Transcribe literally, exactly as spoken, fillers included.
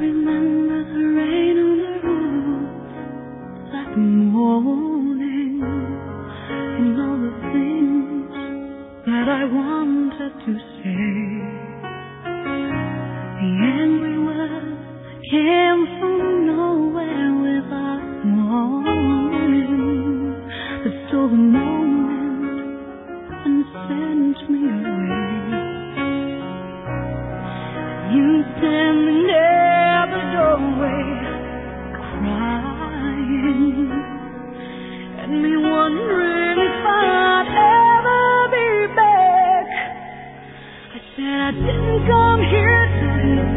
remember the rain on the roof that morning, and all the things that I wanted to say. The angry words came from nowhere without warning, but stole the moment and sent me away. You standing at the doorway, crying, and me wondering if I'd ever be back. I said I didn't come here to